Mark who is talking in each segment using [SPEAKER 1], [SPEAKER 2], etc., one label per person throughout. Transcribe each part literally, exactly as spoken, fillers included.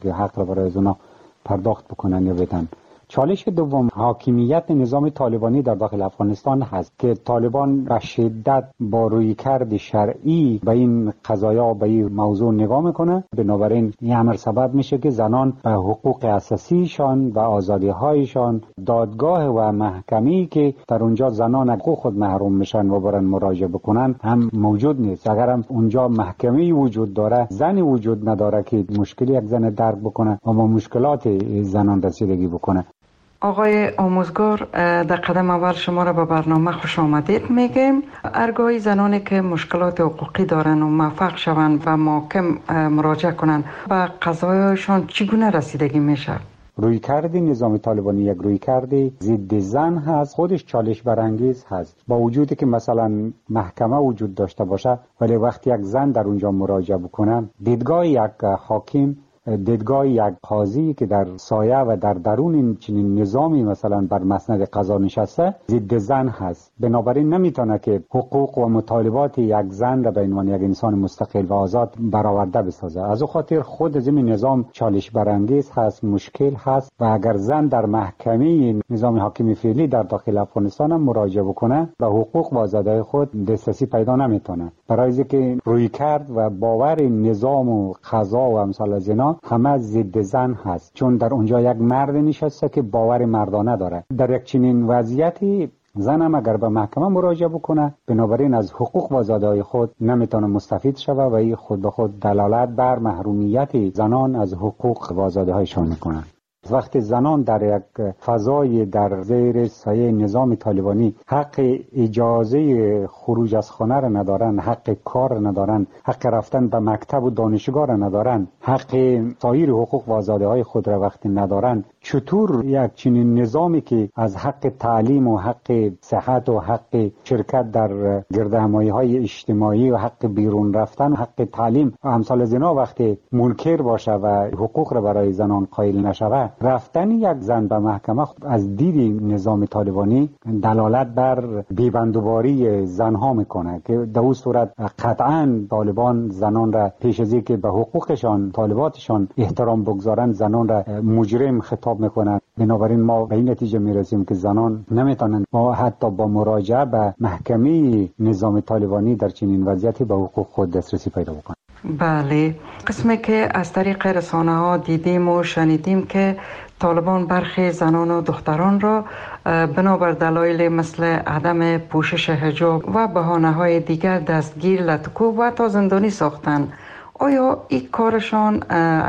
[SPEAKER 1] که حق را برای اونا پرداخت بکنن یا بدن. چالش دوم حاکمیت نظام طالبانی در داخل افغانستان هست که طالبان به شدت با رویکرد شرعی به این قضایا به این موضوع نگاه میکنه. بنابراین این امر سبب میشه که زنان به حقوق اساسیشان و آزادی هایشان دادگاه و محکمه‌ای که در اونجا زنان حقوق خود محروم میشن و برن مراجعه بکنن هم موجود نیست. اگر هم اونجا محکمه‌ای وجود داره، زنی وجود نداره که مشکلی یک زن درک بکنه و با مشکلات زنان رسیدگی بکنه.
[SPEAKER 2] آقای آموزگار، در قدم اول شما را به برنامه خوش آمدید میگیم. هرگاهی زنانی که مشکلات حقوقی دارن و موفق شوند و محکم مراجعه کنند به قضایایشان چگونه رسیدگی میشه؟
[SPEAKER 1] رویکرد نظام طالبانی یک رویکرد ضد زن هست، خودش چالش برانگیز هست. با وجودی که مثلا محکمه وجود داشته باشه، ولی وقتی یک زن در اونجا مراجعه بکنه، دیدگاه یک حاکم، دیدگاه یک قاضی که در سایه و در درون این چنین نظامی مثلا بر مسند قضا نشسته ضد زن هست. بنابراین نمیتونه که حقوق و مطالبات یک زن را به عنوان یک انسان مستقل و آزاد برآورده بسازه. از او خاطر خود از این نظام چالش برانگیز هست، مشکل هست و اگر زن در محکمه نظام حاکم فعلی در داخل افغانستان هم مراجعه بکنه به حقوق و آزادی خود دسترسی پیدا نمیتونه، برای اینکه رویکرد و باور نظام و قضا و امثال از اینا همه ضد زن هست، چون در اونجا یک مرد نشسته که باور مردانه داره. در یک چنین وضعیتی زن هم اگر به محکمه مراجعه بکنه، بنابراین از حقوق و آزادی‌های خود نمیتونه مستفید شوه و این خود به خود دلالت بر محرومیت زنان از حقوق و آزادی‌هایشان میکنه. وقتی زنان در یک فضای در زیر سایه نظام طالبانی حق اجازه خروج از خانه را ندارن، حق کار را ندارن، حق رفتن به مکتب و دانشگاه را ندارن، حق سایر حقوق و آزادی‌های خود را وقتی ندارن، چطور یک چنین نظامی که از حق تعلیم و حق صحت و حق شرکت در گردهمایی‌های اجتماعی و حق بیرون رفتن و حق تعلیم و امثال از اینا وقتی منکر باشه و حقوق را برای زنان قائل نشوه، رفتن یک زن به محکمه از دید نظام طالبانی دلالت بر بیبندوباری زنها میکنه که در اون صورت قطعا طالبان زنان را پیش از اینکه به حقوقشان طالباتشان احترام بگذارن زنان را مجرم خطاب میکنن. بنابراین ما به این نتیجه میرسیم که زنان نمیتونن ما حتی با مراجعه به محکمه نظام طالبانی در چنین وضعیتی به حقوق خود دسترسی پیدا بکنن.
[SPEAKER 2] بله، قسمی که از طریق رسانه ها دیدیم و شنیدیم که طالبان برخی زنان و دختران را بنابر دلایل مثل عدم پوشش حجاب و بهانه های دیگر دستگیر، لطکوب و تا زندانی ساختند. آیا این کارشان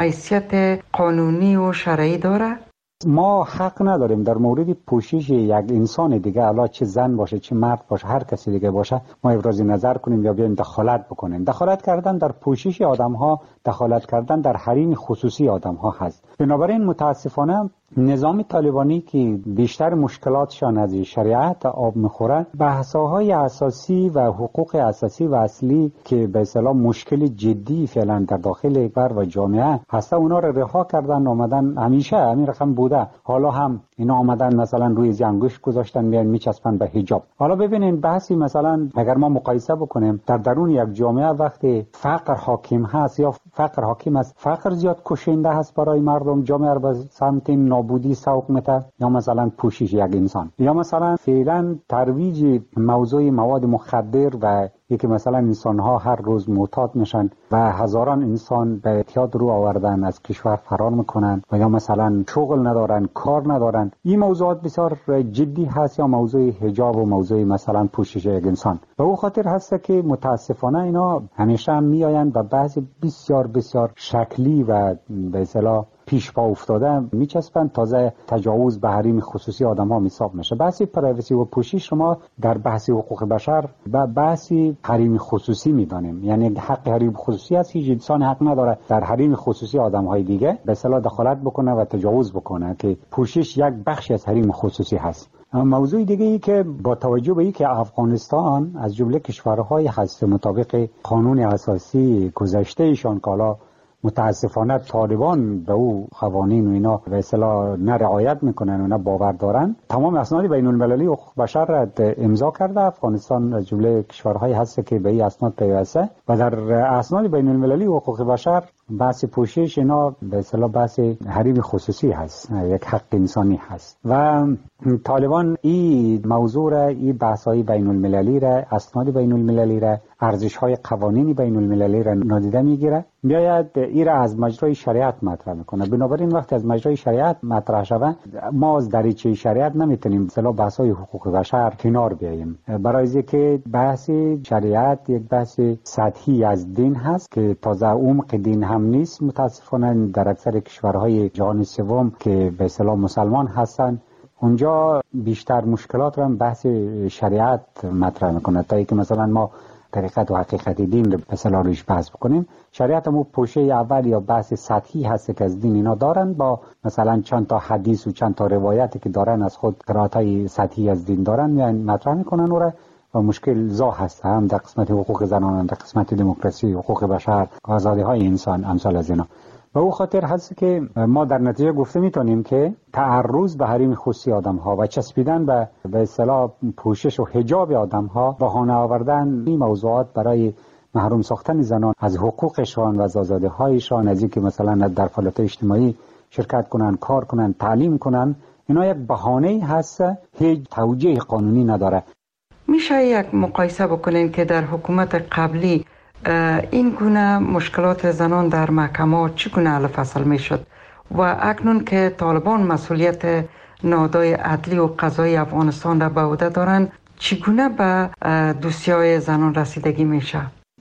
[SPEAKER 2] حیثیت قانونی و شرعی داره؟
[SPEAKER 1] ما حق نداریم در مورد پوشش یک انسان دیگه، حالا چه زن باشه چه مرد باشه هر کسی دیگه باشه، ما ابراز نظر کنیم یا بیایم دخالت بکنیم. دخالت کردن در پوشش آدم ها، دخالت کردن در حریم خصوصی آدم ها هست. بنابراین متاسفانه نظام طالبانی که بیشتر مشکلاتشان از شریعت آب میخوره، بحث‌های اساسی و حقوق اساسی و اصلی که به اصطلاح مشکل جدی فعلا در داخل بر و جامعه هست، اونا رو رها کردن، آمدن همیشه همین رقم بوده، حالا هم اینا آمدن مثلا روی زنگوش گذاشتن میان میچسبن به حجاب. حالا ببینین بحثی مثلا اگر ما مقایسه بکنیم در درون یک جامعه وقتی فقر حاکم هست یا فقر حاکم است، فقر زیاد کشنده هست برای مردم، جامعه به سمت نابودی سوق میده، یا مثلا پوشش یک انسان، یا مثلا فعلا ترویج موضوع مواد مخدر و یکی مثلا انسان ها هر روز معتاد میشن و هزاران انسان به اعتیاد رو آوردن از کشور فرار میکنن و یا مثلا شغل ندارن، کار ندارن. این موضوعات بسیار جدی هست، یا موضوع حجاب و موضوع مثلا پوشش یک انسان. به او خاطر هست که متاسفانه اینا همیشه هم میآیند و بعضی بسیار بسیار شکلی و به اصطلاح پیش پا افتاده میچسبن، تازه تجاوز به حریم خصوصی آدم ها حساب میشه. بحثی پرایوسی و پوشش شما در بحث حقوق بشر و بحثی حریم خصوصی میدانیم، یعنی حق حریم خصوصی است، هیچ انسان حق نداره در حریم خصوصی آدم های دیگه به اصطلاح دخالت بکنه و تجاوز بکنه، که پوشش یک بخشی از حریم خصوصی هست. موضوع دیگه ای که با توجه به این که افغانستان از جمله کشورهای هست مطابق قانون اساسی گذشته ایشان کالا متاسفانه طالبان به او قوانین و اینا به اصطلاح نه رعایت میکنن و نه باور دارن، تمام اسناد بین المللی حقوق بشر را امضا کرده. افغانستان از جمله کشورهایی هست که به این اسناد پیوسته و در اسناد بین المللی حقوق بشر بحث پوشش اینا به اصطلاح بحث حریم خصوصی هست، یک حق انسانی هست و طالبان این موضوع را، این بحث‌های بین المللی را، اسناد بین المللی را، ارزش‌های قوانین بین المللی را نادیده میگیره، میاید این را از مجرای شریعت مطرح میکنه. بنابراین وقتی از مجرای شریعت مطرح شود، ما از دریچه شریعت نمیتونیم مثلا بحث‌های حقوق بشر کنار بیاییم، برای اینکه بحث شریعت یک بحث سطحی از دین هست که تازه عمق دین هم نیست. متاسفانه در اکثر کشورهای جهان سوم که به اصطلاح مسلمان هستند، اونجا بیشتر مشکلات رو بحث شریعت مطرح میکنه تا اینکه مثلا ما طریقت و حقیقت دین رو به اصطلاح روش بحث بکنیم. شریعت هم پوشه اول یا بحث سطحی هست که از دین اینا دارن، با مثلا چند تا حدیث و چند تا روایتی که دارن از خود قرائت‌های سطحی از دین دارن، یعنی مطرح میکنن و و مشکل زا هست، هم در قسمت حقوق زنان، هم در قسمت دموکراسی، حقوق بشر، آزادی های انسان، امثال از اینا. و او خاطر هست که ما در نتیجه گفته میتونیم که تعرض به حریم خصوصی آدم ها و چسبیدن به به اصطلاح پوشش و حجاب آدم ها، بهانه آوردن این موضوعات برای محروم ساختن زنان از حقوقشان و از آزادی هایشان، از اینکه مثلا در فعالیت اجتماعی شرکت کنن، کار کنن، تعلیم کنن، اینا یک بهانه هست، هیچ توجیه قانونی نداره.
[SPEAKER 2] میشه یک مقایسه بکنین که در حکومت قبلی این گونه مشکلات زنان در محکمه چگونه حل فصل میشد و اکنون که طالبان مسئولیت نهادهای عدلی و قضایی افغانستان را به عهده دارند، چگونه به دوسیای زنان رسیدگی میشه؟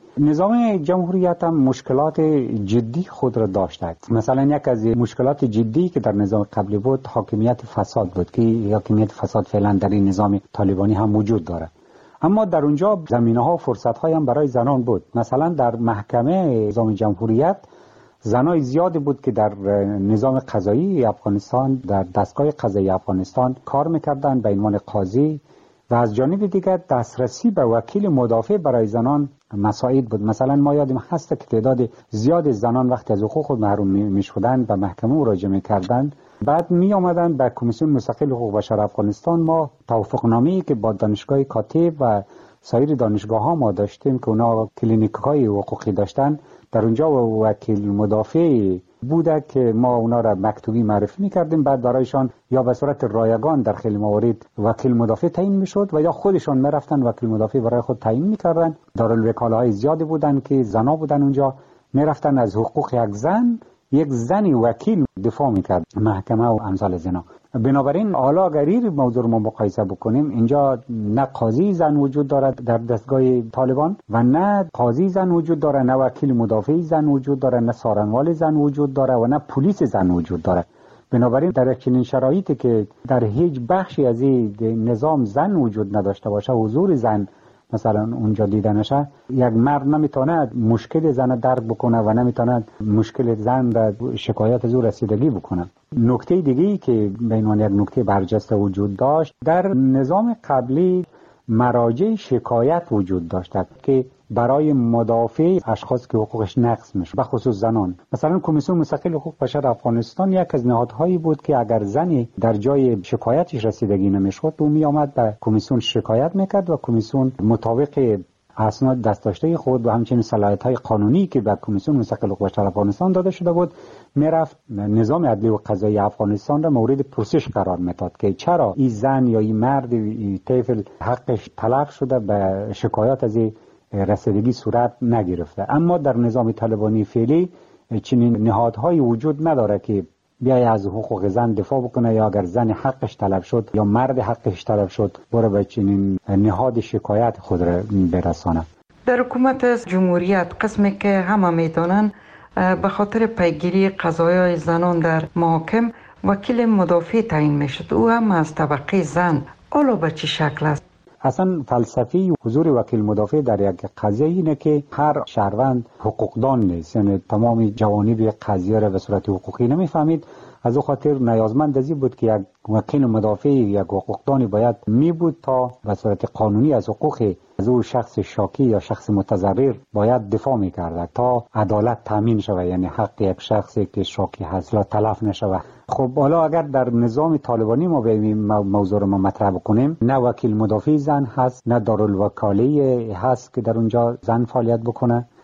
[SPEAKER 1] نظام جمهوریت هم مشکلات جدی خود را داشته. مثلا یک از مشکلات جدی که در نظام قبلی بود حاکمیت فساد بود که حاکمیت فساد فعلا در این نظام طالبانی هم وجود داره. اما در اونجا زمینه ها و فرصت های هم برای زنان بود. مثلا در محکمه نظام جمهوریت زنای زیادی بود که در نظام قضایی افغانستان، در دستگاه قضایی افغانستان کار میکردن به عنوان قاضی، و از جانب دیگر دسترسی به وکیل مدافع برای زنان مساعد بود. مثلا ما یادم هست که تعداد زیاد زنان وقتی از حقوق خود محروم می شدند به محکمه مراجعه میکردند، بعد می آمدن به کمیسیون مستقل حقوق بشر افغانستان. ما توافقنامه‌ای که با دانشگاه کاتب و سایر دانشگاه ها ما داشتیم که اونا کلینیک های حقوقی داشتن، در اونجا وکیل مدافع بوده که ما اونا را مکتوبی معرفی میکردیم، بعد برایشان یا به صورت رایگان در خیلی موارد وکیل مدافع تعیین میشد و یا خودشان میرفتن وکیل مدافع برای خود تعیین میکردن. دارالوکاله‌های زیادی بودن که زنا بودن، اونجا میرفتن از حقوق یک زن یک زنی وکیل دفاع میکرد محکمه و امثال از اینا. بنابراین حالا اگر این موضوع رو ما مقایسه بکنیم، اینجا نه قاضی زن وجود دارد در دستگاه طالبان و نه قاضی زن وجود داره، نه وکیل مدافع زن وجود داره، نه سارنوال زن وجود داره و نه پلیس زن وجود داره. بنابراین در چنین شرایطی که در هیچ بخشی از این نظام زن وجود نداشته باشه، حضور زن مثلا اونجا دیده نشه، یک مرد نمیتونه مشکل زن درک بکنه و نمیتونه مشکل زن را شکایت از او رسیدگی بکنه. نکته دیگه‌ای که به عنوان یک نکته برجسته وجود داشت، در نظام قبلی مراجع شکایت وجود داشت که برای مدافع اشخاص که حقوقش نقض میشه، به خصوص زنان. مثلا کمیسیون مستقل حقوق بشر افغانستان یک از نهادهایی بود که اگر زنی در جای شکایتش رسیدگی نمیشد، او می آمد به کمیسیون شکایت میکرد و کمیسیون مطابق اسناد دست داشته خود و همچنین صلاحیت‌های قانونی که به کمیسیون مستقل حقوق بشر افغانستان داده شده بود، میرفت نظام عدلی و قضایی افغانستان را مورد پرسش قرار میداد که چرا این زن یا این مرد این طفل حقش تلف شده به شکایت از رسیدگی صورت نگرفته. اما در نظام طالبانی فعلی چنین نهادهایی وجود نداره که بیای از حقوق زن دفاع بکنه، یا اگر زن حقش طلب شد یا مرد حقش طلب شد بره به چنین نهاد شکایت خود را برسانه.
[SPEAKER 2] در حکومت جمهوریت قسمی که همه میدانن به خاطر پیگیری قضایای زنان در محاکم وکیل مدافع تعیین میشد، او هم از طبقه زن. حالا به چه شکل است؟
[SPEAKER 1] اصلا فلسفی حضور وکیل مدافع در یک قضیه اینه که هر شهروند حقوقدان نیست، یعنی تمام جوانب قضیه را به صورت حقوقی نمیفهمید. از او خاطر نیازمند از این بود که یک وکیل مدافع یک حقوقدانی باید می بود تا به صورت قانونی از حقوق از او شخص شاکی یا شخص متضرر باید دفاع میکرد تا عدالت تامین شود، یعنی حق یک شخصی که شاکی هست لا تلف نشود. خب حالا اگر در نظام طالبانی ما به موضوع رو ما مطرح بکنیم، نه وکیل مدافع زن هست، نه دارالوکاله هست که در اونجا زن فعالیت بکنه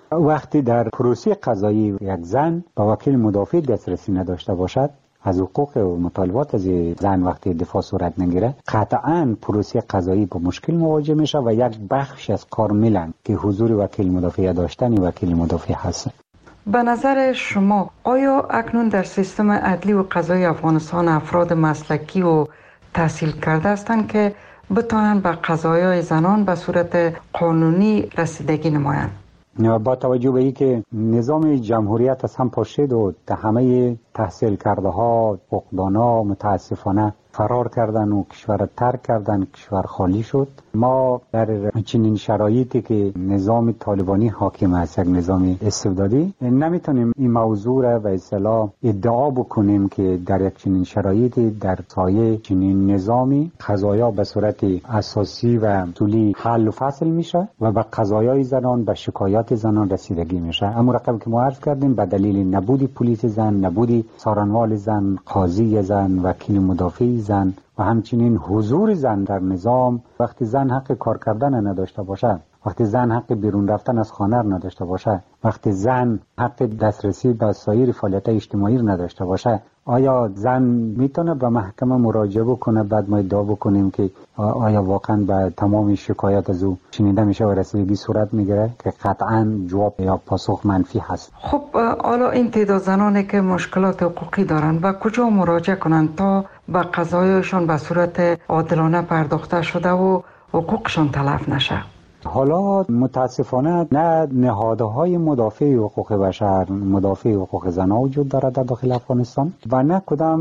[SPEAKER 1] وقتی در پروسه قضایی یک زن با وکیل مدافع دسترسی نداشته باشد، از حقوق و مطالبات از زن وقتی دفاع صورت نگیره، قطعاً پروسه قضایی با مشکل مواجه میشه و یک بخش از کارملن که حضور وکیل مدافع داشتن وکیل مدافع هست.
[SPEAKER 2] به نظر شما آیا اکنون در سیستم عدلی و قضایی افغانستان افراد مسلکی و تحصیل کرده هستند که بتوانند به قضایای زنان به صورت قانونی رسیدگی نمایند؟
[SPEAKER 1] با توجه به اینکه نظام جمهوریت از هم پاشید و همه تحصیل کرده ها فقدانا متاسفانه فرار کردن و کشور ترک کردن، کشور خالی شد. ما در چنین شرایطی که نظام طالبانی حاکم است، یک نظام استبدادی، نمیتونیم این موضوع را به اصطلاح ادعا بکنیم که در یک چنین شرایطی در سایه چنین نظامی قضایا به صورت اساسی و اصولی حل و فصل میشه و به قضایای زنان، به شکایات زنان رسیدگی میشه. اما رقم که ما عرض کردیم به دلیل نبودی پلیس زن، نبودی سارنوال زن، قاضی زن، وکیل مدافع زن و همچنین حضور زن در نظام، وقتی زن حق کار کردن نداشته باشه، وقتی زن حق بیرون رفتن از خانه نداشته باشه، وقتی زن حق دسترسی به سایر فعالیت اجتماعی نداشته باشه، آیا زن میتونه به محکمه مراجعه بکنه؟ بعد ما ادعا بکنیم که آیا واقعا به تمام شکایات از او شنیده میشه و رسیدگی صورت میگیره؟ که قطعا جواب یا پاسخ منفی هست.
[SPEAKER 2] خب حالا این تعداد زنانی که مشکلات حقوقی دارن و کجا مراجعه کنن تا به قضایشان به صورت عادلانه پرداخته شده و حقوقشان تلف نشه؟
[SPEAKER 1] حالا متاسفانه نه نهادهای مدافع حقوق بشر، مدافع حقوق زنان وجود دارد در داخل افغانستان و نه کدام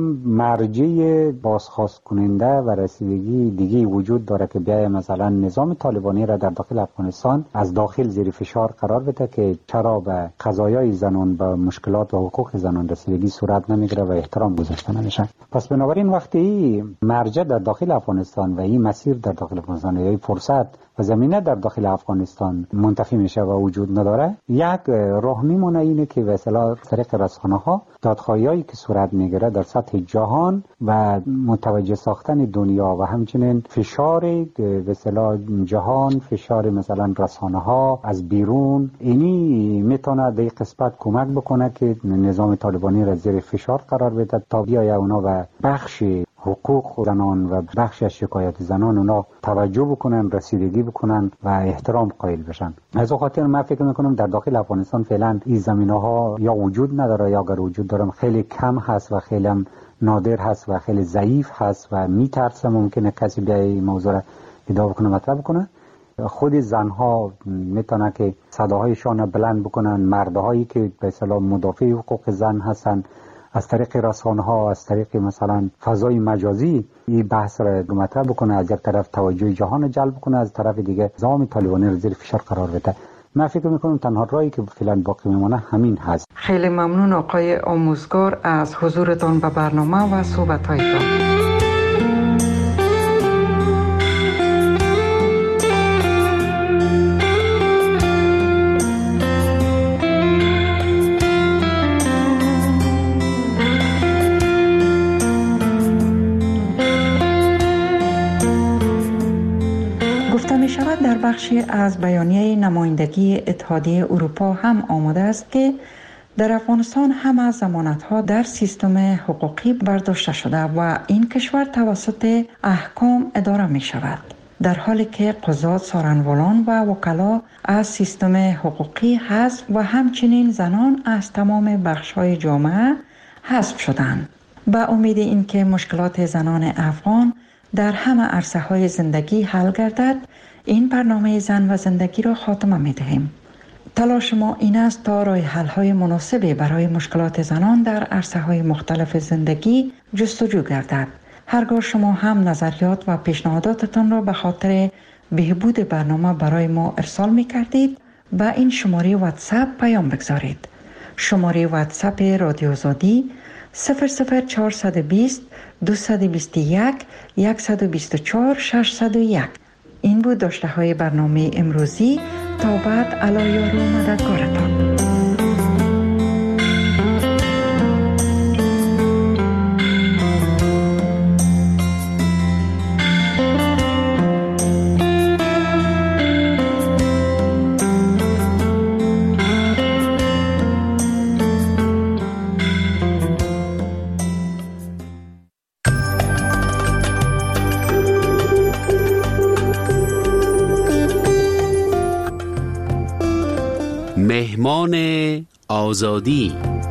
[SPEAKER 1] مرجع بازخواست کننده و رسیدگی دیگه وجود داره که بیای مثلا نظام طالبانی را در داخل افغانستان از داخل زیر فشار قرار بده که چرا به قضایای زنان، به مشکلات و حقوق زنان رسیدگی صورت نمیگیره و احترام گذاشته نمیشه. پس بنابراین وقتی مرجع در داخل افغانستان و این مسیر در داخل افغانستان یا فرصت و زمینه در داخل افغانستان منتفی میشه و وجود نداره، یک راه میمونه اینه که به اصطلاح طریق رسانه ها دادخواهیایی که صورت میگیره در سطح جهان و متوجه ساختن دنیا و همچنین فشار به اصطلاح جهان، فشار مثلا رسانه ها از بیرون، اینی میتونه در قسمت کمک بکنه که نظام طالبانی را زیر فشار قرار بده تا بیای اونا و بخش حقوق زنان و بخش از شکایت زنان اونا توجه بکنن، رسیدگی بکنن و احترام قائل بشن. از اون خاطر من فکر میکنم در داخل افغانستان فعلا این زمینه ها یا وجود نداره یا اگر وجود دارم خیلی کم هست و خیلی هم نادر هست و خیلی ضعیف هست و میترسم ممکنه کسی بیای این موضوع را ادعا بکنه، مطرح بکنه. خود زنها میتونن که صداهایشان بلند بکنن، مردهایی که به اصطلاح مدافع حقوق زن هستن از طریق رسانه ها، از طریق مثلا فضای مجازی این بحث را مطرح بکنه، از یک طرف توجه جهان جلب کنه، از طرف دیگه نظام طالبانی را زیر فشار قرار بده. من فکر میکنم تنها راهی که فعلا باقی میمونه همین هست.
[SPEAKER 2] خیلی ممنون آقای آموزگار از حضورتان به برنامه و صحبت‌هایتان. در بخشی از بیانیه نمایندگی اتحادیه اروپا هم آمده است که در افغانستان همه ضمانت‌ها در سیستم حقوقی برداشته شده و این کشور توسط احکام اداره می شود، در حالی که قضات، سارنوالان و وکلا از سیستم حقوقی حذف و همچنین زنان از تمام بخش‌های جامعه حذف شدند. با امید اینکه مشکلات زنان افغان در همه عرصه‌های زندگی حل گردد، این برنامه زن و زندگی را خاتمه می دهیم. تلاش ما این است تا راه حل‌های مناسبی برای مشکلات زنان در عرصه‌های مختلف زندگی جستجو گردد. هرگاه شما هم نظریات و پیشنهاداتتان را به خاطر بهبود برنامه برای ما ارسال می کردید، با این شماره واتساپ پیام بگذارید. شماره واتساپ رادیو آزادی صفر صفر چهارصد و بیست دویست و بیست و یک صد و بیست و چهار ششصد و یک. این بود داشته های برنامه امروزی. تا بعد، علی یار و مددگارتان.
[SPEAKER 3] شنوندگان آزادی،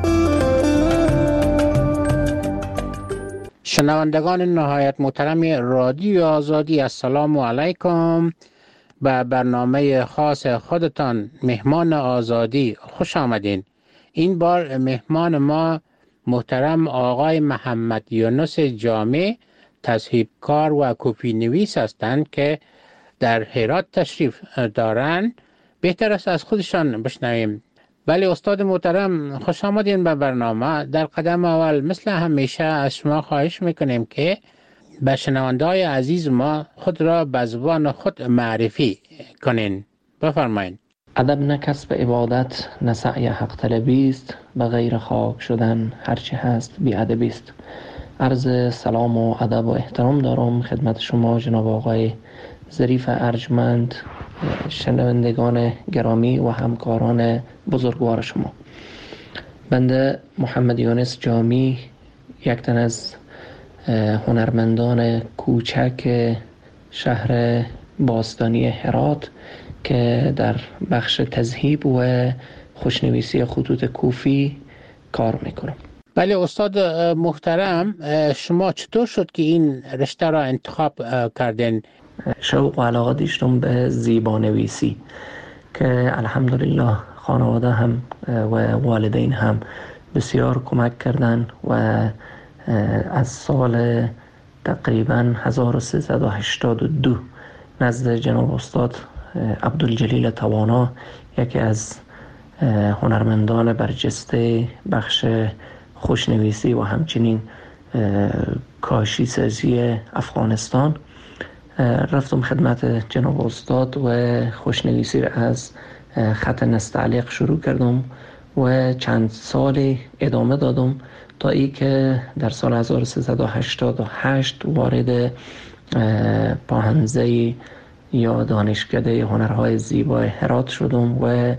[SPEAKER 4] شنوندگان نهایت محترم رادیو آزادی، السلام علیکم. به برنامه خاص خودتان مهمان آزادی خوش آمدین. این بار مهمان ما محترم آقای محمد یونس جامی، تصحیحکار و کپی نویس هستند که در هرات تشریف دارند. بهتر است از خودشان بشنویم. بله استاد محترم، خوش آمدین به برنامه. در قدم اول مثل همیشه از شما خواهش میکنیم که به شنونده‌های عزیز ما خود را به زبان خود معرفی کنین. بفرمایید.
[SPEAKER 5] ادب نه کسب عبادت، نه سعی حق طلبی است، به غیر خاک شدن هرچی هست بی ادبی است. عرض سلام و ادب و احترام دارم خدمت شما جناب آقای ظریف ارجمند، شنوندگان گرامی و همکاران بزرگوار شما. بنده محمد یونس جامی، یک تن از هنرمندان کوچک شهر باستانی هرات که در بخش تذهیب و خوشنویسی خطوط کوفی کار میکنم.
[SPEAKER 4] بله استاد محترم، شما چطور شد که این رشته را انتخاب کردین؟
[SPEAKER 5] شوق و علاقه داشتم به زیبانویسی که الحمدلله خانواده هم و والدین هم بسیار کمک کردن و از سال تقریبا هزار و سیصد و هشتاد و دو نزد جناب استاد عبدالجلیل توانا، یکی از هنرمندان برجسته بخش خوشنویسی و همچنین کاشی سازی افغانستان، رفتم خدمت جناب استاد و خوشنویسی را از خط نستعلیق شروع کردم و چند سالی ادامه دادم تا ای که در سال هزار و سیصد و هشتاد و هشت وارد پاهنزه یا دانشکده هنرهای زیبای هرات شدم و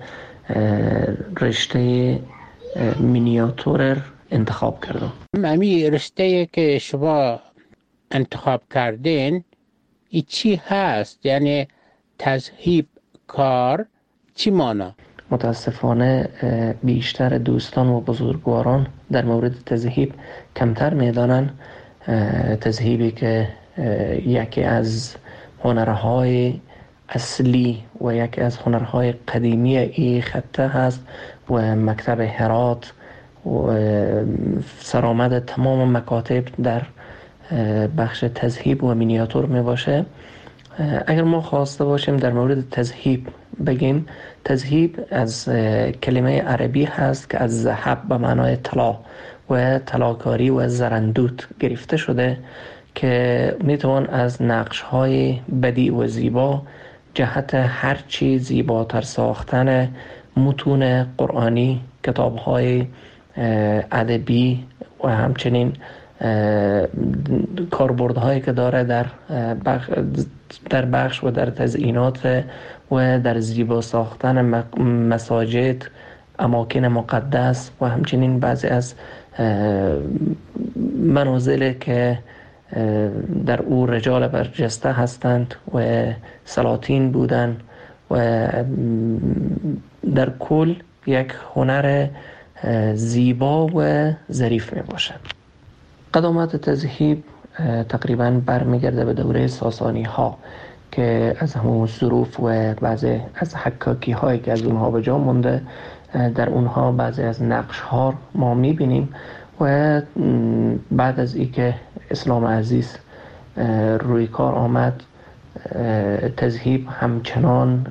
[SPEAKER 5] رشته مینیاتور انتخاب کردم.
[SPEAKER 4] امی رشته که شما انتخاب کردین ای چی هست؟ یعنی تذهیب کار چی مانا؟
[SPEAKER 5] متاسفانه بیشتر دوستان و بزرگواران در مورد تذهیب کمتر میدانن. تذهیبی که یکی از هنرهای اصلی و یکی از هنرهای قدیمی این خطه هست و مکتب هرات و سرآمد تمام مکاتب در بخش تذهیب و مینیاتور می باشه. اگر ما خواسته باشیم در مورد تذهیب بگیم، تذهیب از کلمه عربی هست که از ذهب به معنای طلا و طلاکاری و زرندوت گرفته شده که میتوان از نقش‌های بدیع و زیبا جهت هر چی زیباتر ساختن متون قرآنی، کتاب‌های ادبی و همچنین کاربردهایی که داره در بخش در بخش و در تزیینات و در زیبا ساختن مساجد، اماکن مقدس و همچنین بعضی از منازل که در او رجال برجسته هستند و سلاطین بودند و در کل یک هنر زیبا و ظریف می باشد. قدامت تذهیب تقریبا برمیگرده به دوره ساسانی ها که از همون ظروف و بعضی از حکاکی هایی که از اونها به جا مونده، در اونها بعضی از نقش ها ما میبینیم و بعد از ای که اسلام عزیز روی کار آمد، تذهیب همچنان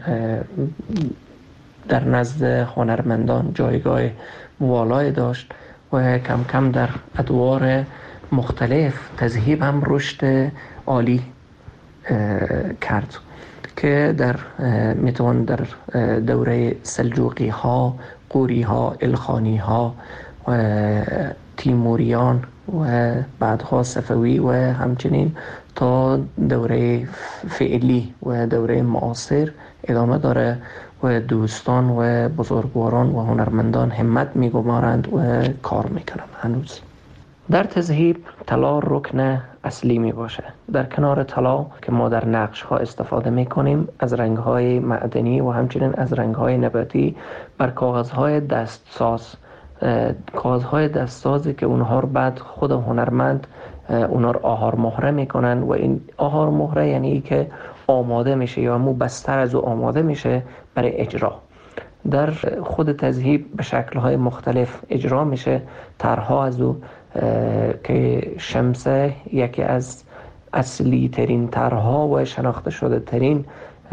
[SPEAKER 5] در نزد هنرمندان جایگاه والای داشت و کم کم در ادوار مختلف تذهیب هم رشد عالی کرد که در میتوان در دوره سلجوقی ها، قوری ها، الخانی ها و تیموریان و بعدها صفوی و همچنین تا دوره فعلی و دوره معاصر ادامه داره و دوستان و بزرگواران و هنرمندان همت میگمارند و کار میکنند هنوز. در تذهیب طلا رکن اصلی می باشه. در کنار طلا که ما در نقش ها استفاده می کنیم، از رنگ های معدنی و همچنین از رنگ های نباتی بر کاغذ های دستساز، کاغذ های دستسازی که اونها رو بعد خود هنرمند اونها رو آهار مهره میکنن و این آهار مهره یعنی که آماده میشه یا مو بستر از او آماده میشه برای اجرا. در خود تذهیب به شکل‌های مختلف اجرا میشه. طرح‌ها از او که شمسه یکی از اصلی ترین طرح‌ها و شناخته شده ترین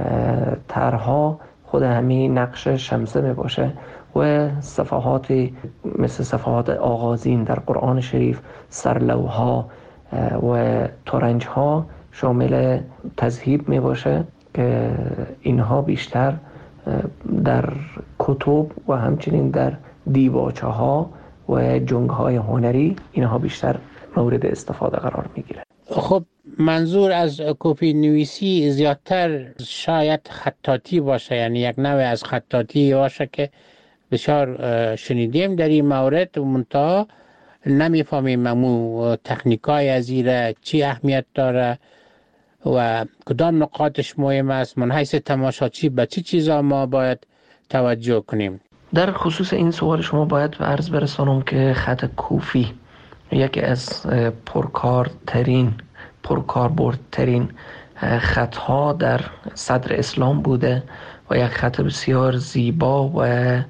[SPEAKER 5] طرح‌ها خود همین نقش شمسه می باشه و صفحاتی مثل صفحات آغازین در قرآن شریف، سرلوها و ترنج‌ها شامل تذهیب می باشه که اینها بیشتر در کتب و همچنین در دیباچه ها و جنگ های هنری اینها بیشتر مورد استفاده قرار می گیره.
[SPEAKER 4] خب منظور از کپی نویسی زیادتر شاید خطاطی باشه، یعنی یک نوع از خطاطی باشه که بسیار شنیدیم در این مورد و منتها نمیفهمیم امو تکنیکای از ایره چی اهمیت داره و کدام نقاطش مهم است. من حیث تماشاچی به چی چیزا ما باید توجه کنیم؟
[SPEAKER 5] در خصوص این سوال شما باید به عرض برسانم که خط کوفی یکی از پرکارترین پرکاربردترین خطها در صدر اسلام بوده و یک خط بسیار زیبا و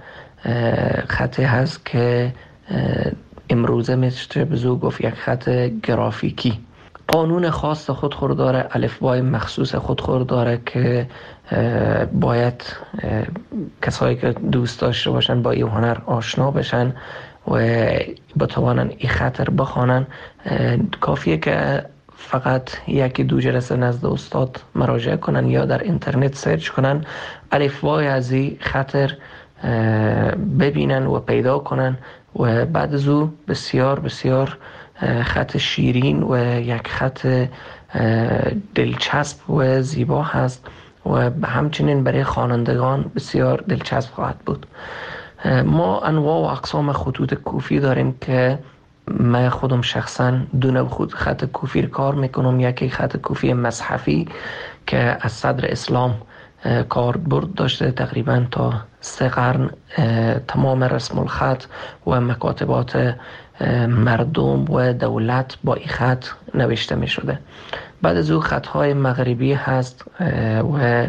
[SPEAKER 5] خطی هست که امروزه میشه بزو گفت یک خط گرافیکی. قانون خاص خود خود داره، الفبای مخصوص خود خود داره که باید کسایی که دوست داشته باشن با این هنر آشنا بشن و بتوانن این خطر بخوانن. کافیه که فقط یکی دو جلسه نزد استاد مراجعه کنن یا در اینترنت سرچ کنن، الفبای از این خطر ببینن و پیدا کنن و بعد از او بسیار بسیار خط شیرین و یک خط دلچسب و زیبا هست و همچنین برای خوانندگان بسیار دلچسب خواهد بود. ما انواع و اقسام خطوط کوفی داریم که من خودم شخصا دو نوع خط کوفی کار میکنم. یکی خط کوفی مصحفی که از صدر اسلام کاربرد داشته، تقریبا تا سه قرن تمام رسم الخط و مکاتبات مردم و دولت با این خط نوشته می شده. بعد از او خطهای مغربی هست و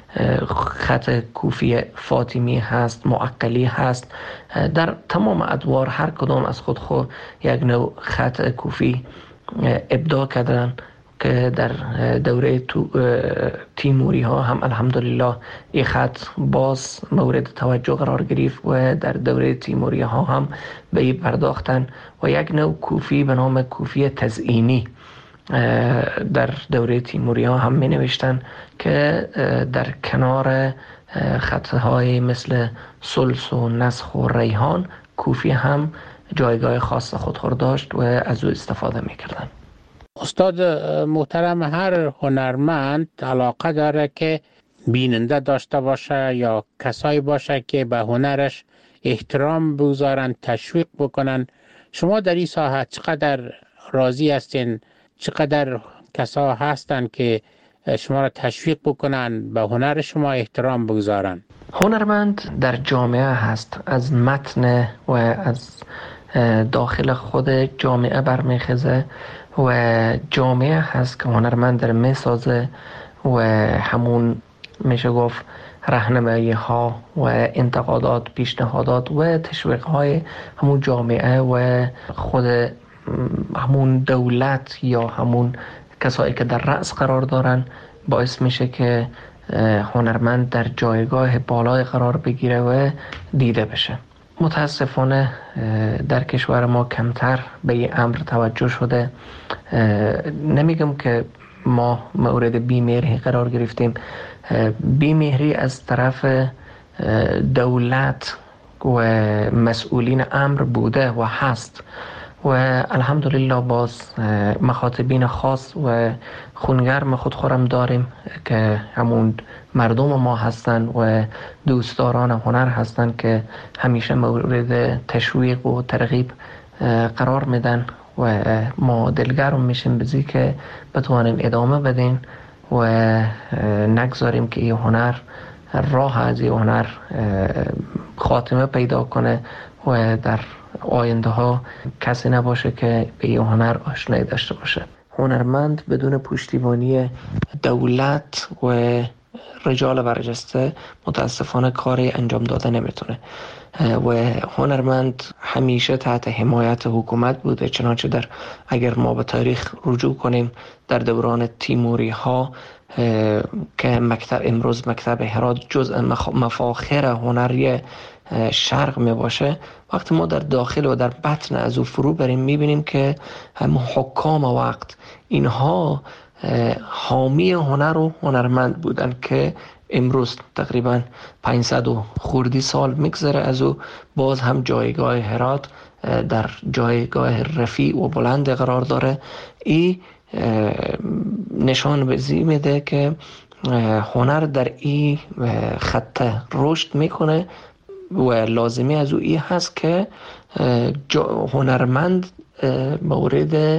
[SPEAKER 5] خط کوفی فاطمی هست، معقلی هست. در تمام ادوار هر کدام از خود خود یک نوع خط کوفی ابداع کردن که در دوره تیموری ها هم الحمدلله این خط باز مورد توجه قرار گرفت و در دوره تیموری ها هم به این پرداختن و یک نوع کوفی به نام کوفی تزئینی در دوره تیموری ها هم می نوشتن که در کنار خطهای مثل سلس و نسخ و ریحان کوفی هم جایگاه خاص خود داشت و از او استفاده می کردن.
[SPEAKER 4] استاد محترم، هر هنرمند علاقه داره که بیننده داشته باشه یا کسایی باشه که به هنرش احترام بگذارن، تشویق بکنن. شما در این ساحه چقدر راضی هستین؟ چقدر کسا هستن که شما را تشویق بکنن، به هنر شما احترام بگذارن؟
[SPEAKER 5] هنرمند در جامعه هست، از متن و از داخل خود جامعه برمیخزه و جامعه هست که هنرمند در میسازه و همون میشه گفت راهنمایی ها و انتقادات، پیشنهادات و تشویق های همون جامعه و خود همون دولت یا همون کسایی که در رأس قرار دارن باعث میشه که هنرمند در جایگاه بالای قرار بگیره و دیده بشه. متاسفانه در کشور ما کمتر به این امر توجه شده. نمیگم که ما مورد بیمهری قرار گرفتیم، بیمهری از طرف دولت و مسئولین امر بوده و هست و الحمدلله باز مخاطبین خاص و خونگرم خود خورم داریم که همون مردم ما هستن و دوستداران هنر هستن که همیشه مورد تشویق و ترغیب قرار میدن و ما دلگرم میشیم بزی که بتوانیم ادامه بدیم و نگذاریم که این هنر راه از این هنر خاتمه پیدا کنه و در آینده ها کسی نباشه که به این هنر آشنایی داشته باشه. هنرمند بدون پشتیبانی دولت و رجال برجسته متاسفانه کاری انجام داده نمیتونه و هنرمند همیشه تحت حمایت حکومت بوده. چنانچه در اگر ما به تاریخ رجوع کنیم در دوران تیموری ها که مکتب امروز مکتب هرات جزء مفاخر هنری شرق می باشه، وقتی ما در داخل و در بطن از او فرو بریم میبینیم که هم حکام وقت اینها حامی هنر و هنرمند بودن که امروز تقریبا پانصد و خوردی سال میگذره از او باز هم جایگاه هرات در جایگاه رفیع و بلند قرار داره. این نشان بزی میده که هنر در این خطه رشد میکنه و لازمی از او این هست که هنرمند مورد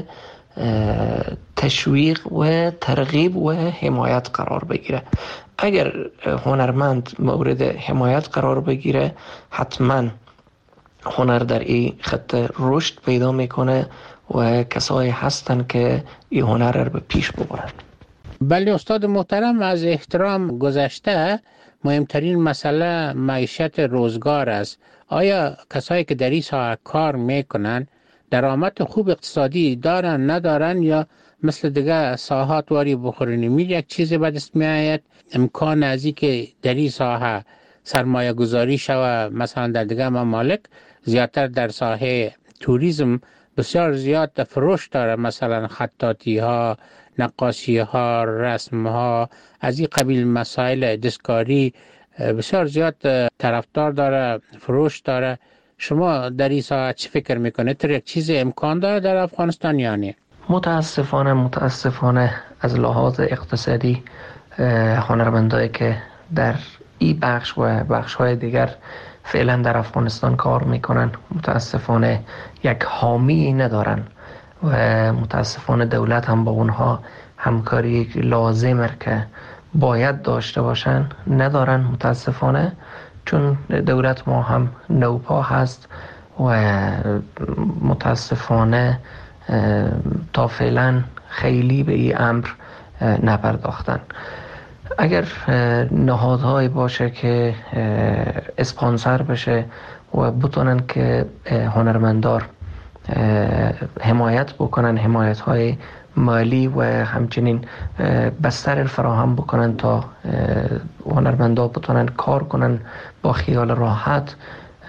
[SPEAKER 5] تشویق و ترغیب و حمایت قرار بگیره. اگر هنرمند مورد حمایت قرار بگیره حتما هنر در این خطه رشد پیدا میکنه و کسایی هستن که این هنر رو به پیش ببرن.
[SPEAKER 4] بله استاد محترم، از احترام گذشته مهمترین مسئله معیشت روزگار است. آیا کسایی که در این ساحه کار میکنن درآمد خوب اقتصادی دارن ندارن یا مثل دیگه ساحات واری بخورین میل یک چیزی به دست میآید؟ امکان ازی که در این ساحه سرمایه گذاری شوه مثلا در دیگه ممالک زیادتر در ساحه توریسم بسیار زیاد فروش داره، مثلا خطاطی ها، نقاشی ها، رسم ها، از این قبیل مسائل دستکاری بسیار زیاد طرفدار داره، فروش داره. شما در این ساحه چی فکر میکنید؟ تر یک چیز امکان داره در افغانستان یا نه؟
[SPEAKER 5] متاسفانه متاسفانه از لحاظ اقتصادی هنرمندایی که در این بخش و بخش های دیگر فعلا در افغانستان کار میکنن متاسفانه یک حامی ندارن و متاسفانه دولت هم با اونها همکاری لازمه که باید داشته باشن ندارن متاسفانه، چون دولت ما هم نوپا هست و متاسفانه تا فعلا خیلی به این امر نپرداختن. اگر نهادهایی باشه که اسپانسر بشه و بتونن که هنرمندار حمایت بکنن، حمایت های مالی و همچنین بستر فراهم بکنن تا هنرمندا بتونن کار کنن با خیال راحت،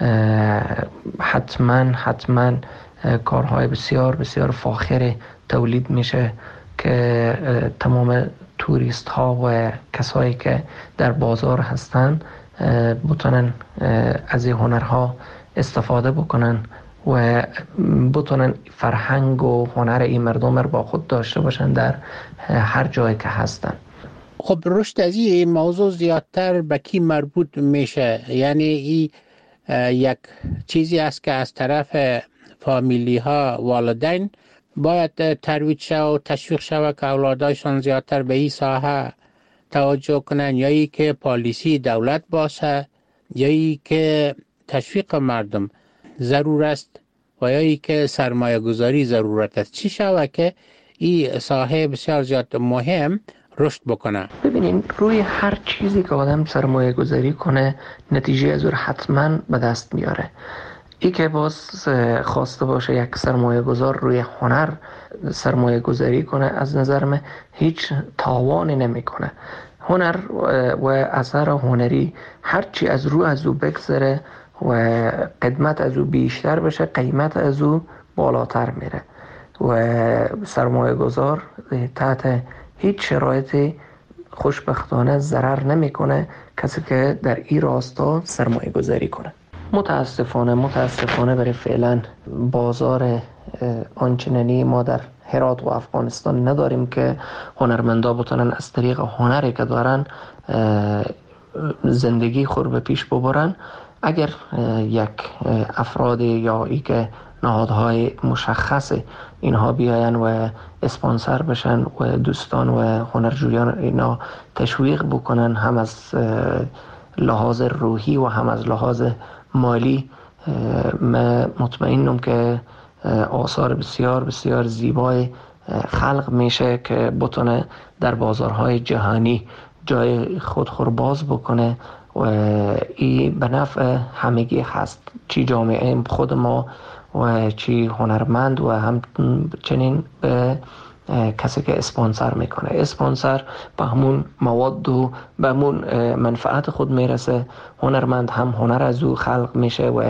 [SPEAKER 5] حتما حتما کارهای بسیار بسیار فاخر تولید میشه که تمام توریست ها و کسایی که در بازار هستن بتونن از این هنرها استفاده بکنن و بتونن فرهنگ و هنر این مردم رو با خود داشته باشن در هر جایی که هستن.
[SPEAKER 4] خب رشد از این موضوع زیادتر به کی مربوط میشه؟ یعنی این یک چیزی است که از طرف فامیلی ها، والدین باید ترویج شود و تشویق شود که اولادایشان زیادتر به این ساحه توجه کنن، یا ای که پالیسی دولت باشه، یا ای که تشویق مردم ضرور است و یا ای که سرمایه گذاری ضرورت است؟ چی شود که این ساحه بسیار زیاد مهم رشد بکنه؟
[SPEAKER 5] ببینین روی هر چیزی که آدم سرمایه گذاری کنه نتیجه از اون حتما به دست میاره. ای که باز خواسته باشه یک سرمایه گذار روی هنر سرمایه گذاری کنه از نظر من هیچ تاوانی نمی کنه. هنر و اثر هنری هرچی از رو از او بگذره و قدمت از او بیشتر بشه قیمت از او بالاتر میره و سرمایه گذار تحت هیچ شرایطی خوشبختانه ضرر نمیکنه کسی که در این راستا سرمایه گذاری کنه. متاسفانه متاسفانه برای فعلا بازار آنچنانی ما در هرات و افغانستان نداریم که هنرمندا بتونن از طریق هنری که دارن زندگی خود به پیش ببرن. اگر یک افراد یا ای که نهادهای مشخص اینها بیاین و اسپانسر بشن و دوستان و هنرجویان اینا تشویق بکنن، هم از لحاظ روحی و هم از لحاظ مالی. من مطمئنم که آثار بسیار بسیار زیبای خلق میشه که بتونه در بازارهای جهانی جای خودخور باز بکنه و این به نفع همگی هست، چی جامعه خود ما و چی هنرمند و همچنین به کسی که اسپانسر میکنه. اسپانسر به همون مواد و به همون منفعت خود میرسه، هنرمند هم هنر از او خلق میشه و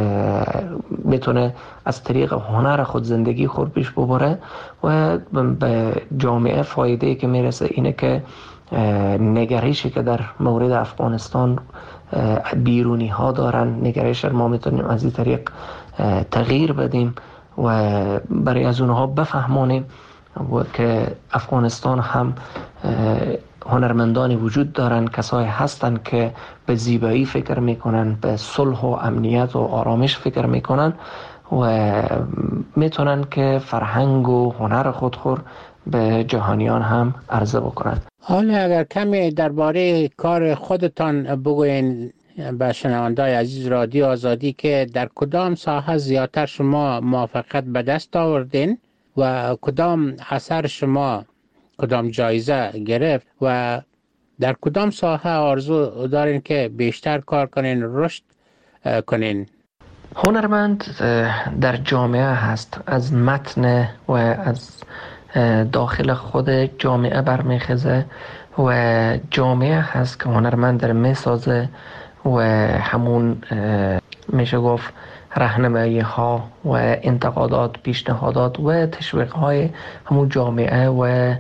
[SPEAKER 5] میتونه از طریق هنر خود زندگی خود پیش ببره و به جامعه فایده که میرسه اینه که نگرشی که در مورد افغانستان بیرونی ها دارن، نگرش ما میتونیم از این طریق تغییر بدیم و برای از اونها بفهمانیم و که افغانستان هم هنرمندانی وجود دارن، کسایی هستن که به زیبایی فکر میکنن، به صلح و امنیت و آرامش فکر میکنن و میتونن که فرهنگ و هنر خودخور به جهانیان هم عرضه بکنن.
[SPEAKER 4] حالا اگر کمی درباره کار خودتان بگوین به شنونده‌های عزیز رادیو آزادی که در کدام ساحه زیادتر شما موفقیت به دست آوردین و کدام اثر شما کدام جایزه گرفت و در کدام ساحه آرزو دارین که بیشتر کار کنین، رشد کنین؟
[SPEAKER 5] هنرمند در جامعه هست، از متن و از داخل خود جامعه برمیخزه و جامعه هست که هنرمند در میسازه و همون میشه گفت راهنمایی ها و انتقادات، پیشنهادات و تشویق های همون جامعه و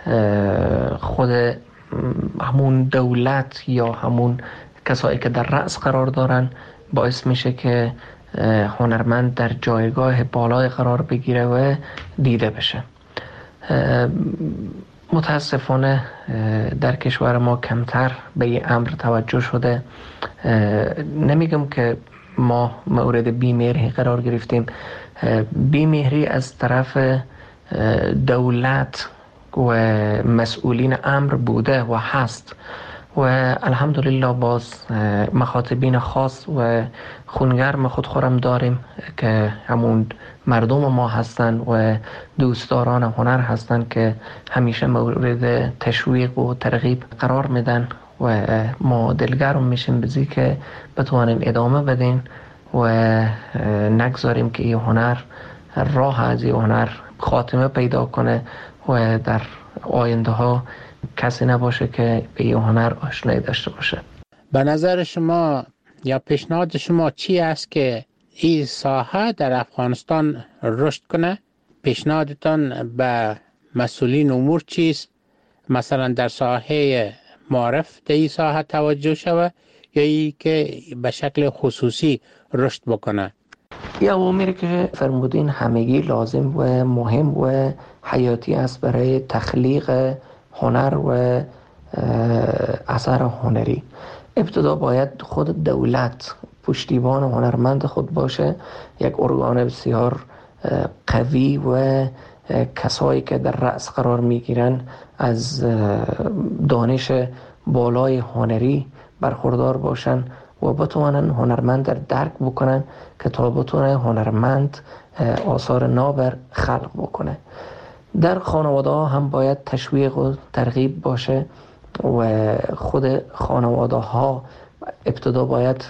[SPEAKER 5] خود همون دولت یا همون کسایی که در رأس قرار دارن باعث میشه که هنرمند در جایگاه بالای قرار بگیره و دیده بشه. متاسفانه در کشور ما کمتر به این امر توجه شده. نمیگم که ما مورد بیمهری قرار گرفتیم، بیمهری از طرف دولت و مسئولین امر بوده و هست و الحمدلله باز مخاطبین خاص و خونگرم خود خورم داریم که همون مردم ما هستن و دوستداران هنر هستن که همیشه مورد تشویق و ترغیب قرار میدن و ما دلگرم میشیم بزی که بتوانیم ادامه بدیم و نگذاریم که این هنر راه از این هنر خاتمه پیدا کنه و در آینده ها کسی نباشه که به این هنر آشنایی داشته باشه.
[SPEAKER 4] به نظر شما یا پیشنهاد شما چی است که این ساحه در افغانستان رشد کنه؟ پیشنهادتان به مسئولین امور چیست؟ مثلا در ساحه معرف در این ساحه توجه شود یا ای که به شکل خصوصی رشد بکنه؟
[SPEAKER 5] یا اوامری که فرمودین همگی لازم و مهم و حیاتی است برای تخلیق هنر و اثر هنری. ابتدا باید خود دولت پشتیبان هنرمند خود باشه، یک ارگان بسیار قوی و کسایی که در رأس قرار میگیرن از دانش بالای هنری برخوردار باشن و بتوانن هنرمند در درک بکنن که تا بتونه هنرمند آثار نابر خلق بکنه. در خانواده ها هم باید تشویق و ترغیب باشه و خود خانواده ها ابتدا باید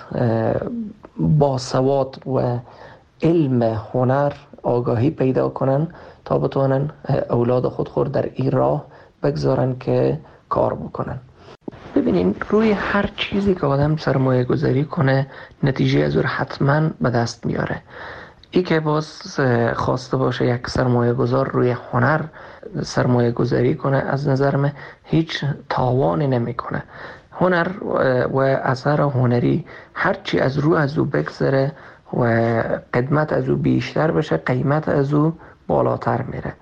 [SPEAKER 5] با سواد و علم هنر آگاهی پیدا کنن تا بتونن اولاد خود خود در این راه بگذارن که کار بکنن. ببینین روی هر چیزی که آدم سرمایه گذاری کنه نتیجه از اون حتما به دست میاره. ای که باز خواسته باشه یک سرمایه گذار روی هنر سرمایه گذاری کنه از نظر من هیچ تاوانی نمی کنه. هنر و اثر هنری هرچی از رو از او بگذره و قدمت از او بیشتر بشه قیمت از او بالاتر میره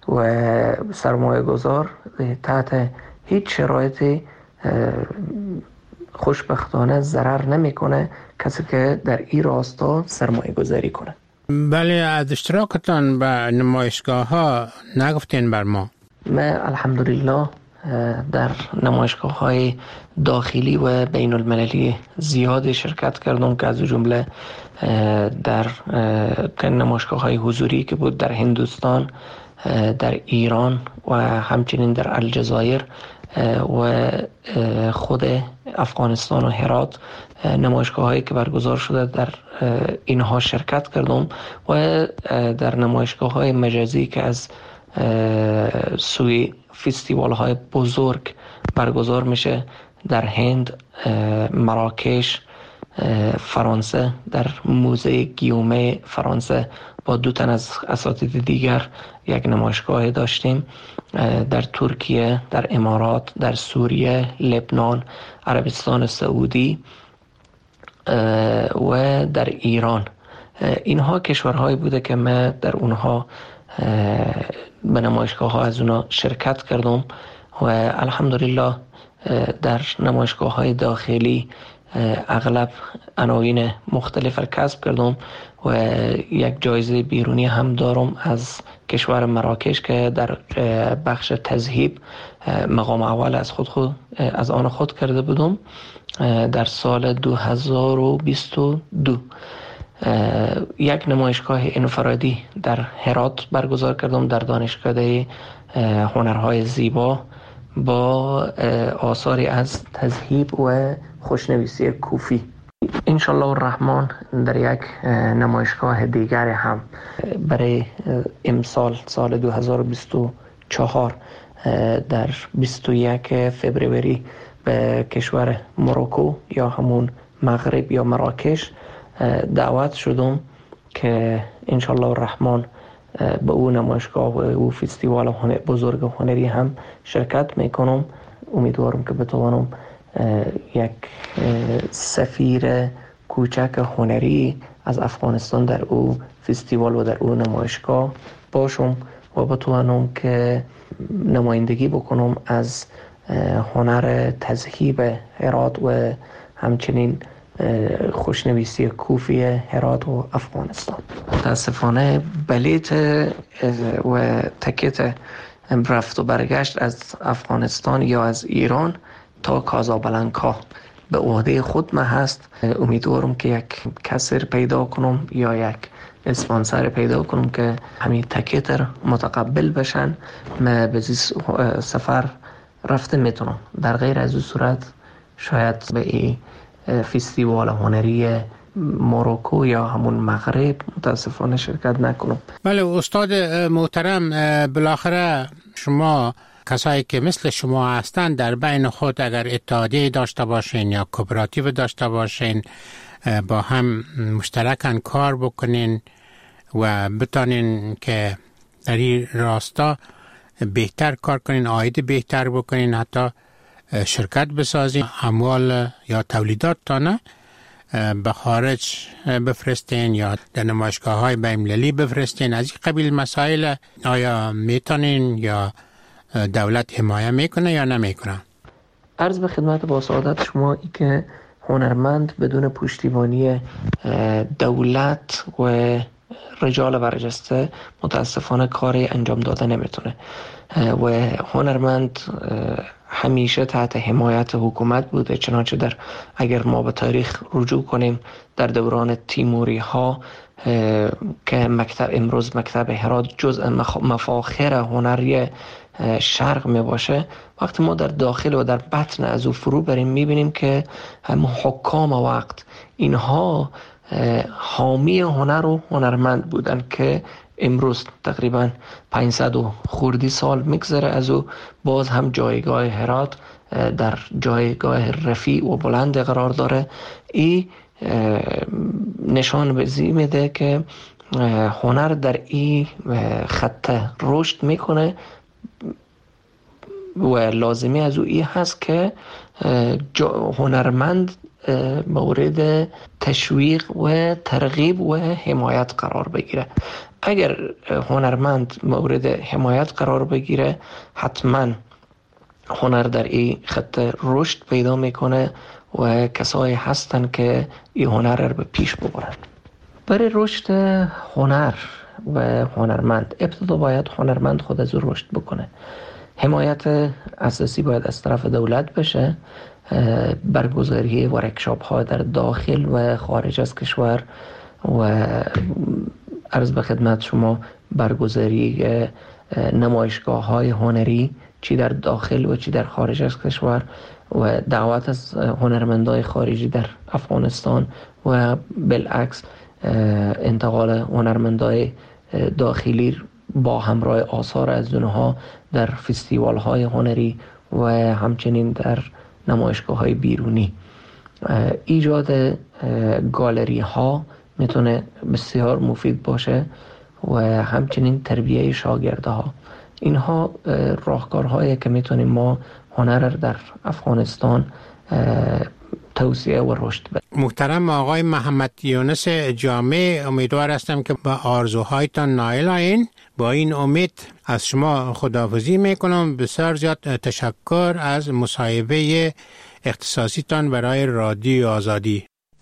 [SPEAKER 5] و سرمایه گذار تحت هیچ شرایطی خوشبختانه ضرر نمیکنه کسی که در این راستا سرمایه گذاری کنه.
[SPEAKER 4] بله، از اشتراکتان به نمایشگاه ها نگفتین بر ما.
[SPEAKER 5] من الحمدلله در نمایشگاه های داخلی و بین المللی زیاد شرکت کردم که از جمله در نمایشگاه های حضوری که بود در هندوستان، در ایران و همچنین در الجزایر و خود افغانستان و هرات، نمایشگاه هایی که برگزار شده در اینها شرکت کردم و در نمایشگاه های مجازی که از سوی فستیوال های بزرگ برگزار میشه در هند، مراکش، فرانسه، در موزه گیومه فرانسه با دو تن از اساتید دیگر یک نمایشگاه داشتیم. در ترکیه، در امارات، در سوریه، لبنان، عربستان سعودی و در ایران. اینها کشورهایی بوده که من در اونها به نمایشگاه ها از اونها شرکت کردم و الحمدلله در نمایشگاه های داخلی اغلب عناوین مختلف را کسب کردم و یک جایزه بیرونی هم دارم از کشور مراکش که در بخش تذهیب مقام اول از خود, خود از آن خود کرده بودم در سال دو هزار و بیست و دو. یک نمایشگاه انفرادی در هرات برگزار کردم در دانشکده هنرهای زیبا با آثاری از تذهیب و خوشنویسی کوفی. انشالله الرحمن در یک نمایشگاه دیگر هم برای امسال سال دو هزار و بیست و چهار در بیست و یک فوریه به کشور مروکو یا همون مغرب یا مراکش دعوت شدم که انشالله الرحمن به او نمایشگاه و او فستیوال بزرگ هنری هم شرکت میکنم. امیدوارم که بتوانم یک سفیر کوچک هنری از افغانستان در او فستیوال و در او نمایشگاه باشم و بتوانم که نمایندگی بکنم از هنر تذهیب هرات و همچنین خوشنویسی کوفی هرات و افغانستان. متاسفانه بلیت و تکت رفت و برگشت از افغانستان یا از ایران تا کازابلانکا به عهده خود من هست. امیدوارم که یک کسر پیدا کنم یا یک اسپانسر پیدا کنم که همین تکت متقبل بشن من به سفر رفته میتونم. در غیر از این صورت شاید به این فستیوال هنری مروکو یا همون مغرب متاسفانه شرکت نکنم.
[SPEAKER 4] بله استاد محترم، بالاخره شما کسایی که مثل شما هستند در بین خود اگر اتحادیه داشته باشین یا کوپراتیو داشته باشین با هم مشترکاً کار بکنین و بتانین که در این راستا بهتر کار کنین، عاید بهتر بکنین، حتی شرکت بسازین، اموال یا تولیدات تانه به خارج بفرستین یا در نمایشگاه های بین‌المللی بفرستین. از این قبیل مسائل آیا میتونین یا دولت حمایه میکنه یا نمیکنه؟
[SPEAKER 5] عرض به خدمت با سعادت شما ای که هنرمند بدون پشتیبانی دولت و رجال برجسته متاسفانه کاری انجام داده نمیتونه و هنرمند همیشه تحت حمایت حکومت بوده. چنانچه در اگر ما به تاریخ رجوع کنیم در دوران تیموری ها که مکتب امروز مکتب هرات جزء مفاخر هنری شرق می باشه، وقتی ما در داخل و در بطن از او فرو بریم میبینیم که هم حکام وقت اینها حامی هنر و هنرمند بودن که امروز تقریبا پانصد و خوردی سال میگذره از او باز هم جایگاه هرات در جایگاه رفیع و بلند قرار داره. این نشان بزی میده که هنر در این خط رشد میکنه و لازمی از او این هست که هنرمند مورد تشویق و ترغیب و حمایت قرار بگیره. اگر هنرمند مورد حمایت قرار بگیره حتما هنر در این خط رشد پیدا میکنه و کسایی هستن که این هنر رو به پیش ببرن. برای رشد هنر و هنرمند ابتدا باید هنرمند خود از او رشد بکنه. حمایت اساسی باید از طرف دولت بشه، برگزاری ورکشاپ ها در داخل و خارج از کشور و عرض به خدمت شما برگزاری نمایشگاه های هنری چی در داخل و چی در خارج از کشور و دعوت از هنرمندای خارجی در افغانستان و بالعکس انتقال هنرمندای داخلی با همراه آثار از اونها در فستیوال های هنری و همچنین در نمایشگاه های بیرونی. ایجاد گالری ها میتونه بسیار مفید باشه و همچنین تربیه شاگرده ها. اینها راهکارهایی که میتونیم ما هنر در افغانستان توسعه و رشد بدیم.
[SPEAKER 4] محترم آقای محمد یونس جامع، امیدوار هستم که با آرزوهایتان نائل آیین. با این امید از شما خداحافظی میکنم. بسیار زیاد تشکر از مصاحبه اختصاصیتان برای رادیو آزادی.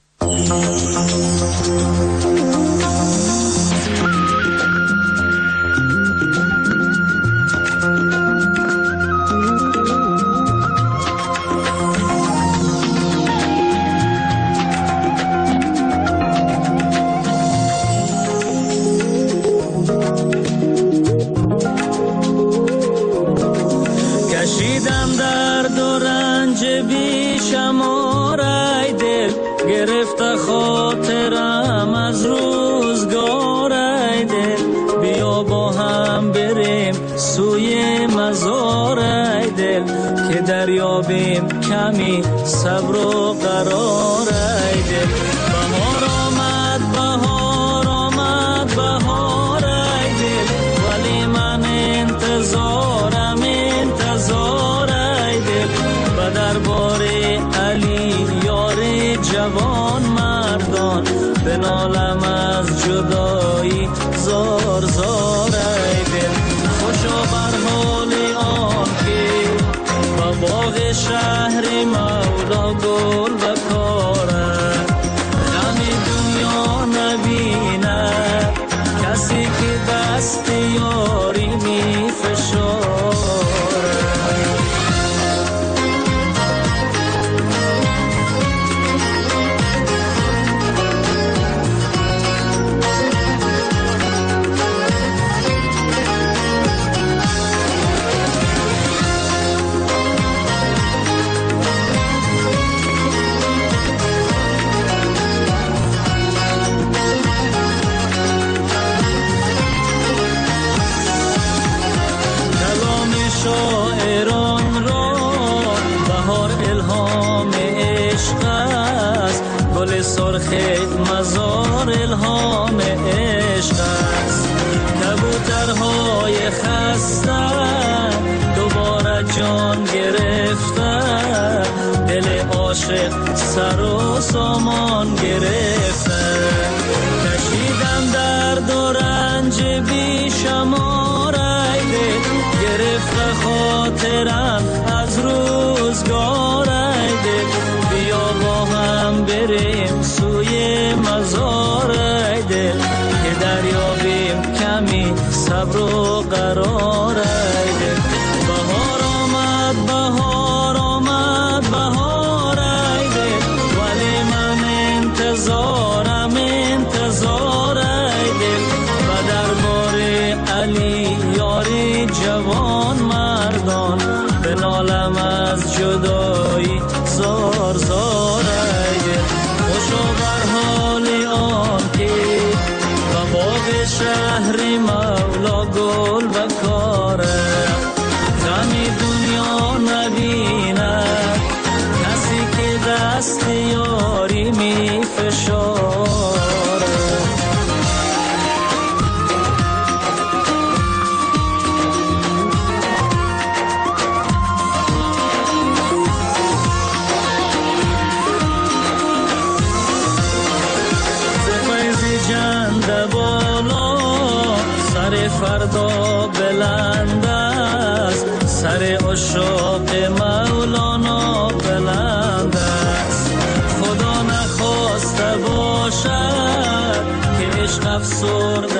[SPEAKER 6] دریابیم کمی صبر و قرار ای دل. بهار آمد بهار آمد بهار ای دل، ولی من انتظارم انتظار ای دل. به دربار علی یار جوان مردان، بنالم از جدایی زار زار ای دل. خوشا بر حال آن که باغ شهر مولا گل بکارد، غم دنیا نبیند کسی که دست یاری می فشارد. مزار الهام عشق است، کبوترهای خسته دوباره جان گرفته، دل عاشق سر و سامان گرفته. کشیدم درد و رنج بی شمار ای دل، گرفته خاطرم از روزگار ای دل. بیا با هم بریم سوی مزار ای دل، که دریابیم کمی صبر و قرار ای دل. بهار آمد بهار آمد بهار ای دل، ولی من انتظارم انتظار ای دل. و دربار علی یاری جوان مردان، بنالم از جدایی زار زار ای دل. خوشا بر حال آن که و باغ شهر مولا گل بکاره، غمی دنیا نبیند کسی که دست یاری می فشاره. فردا بلند است، سر عشاق مولانا بلند است. خدا نخواسته باشد که افسرده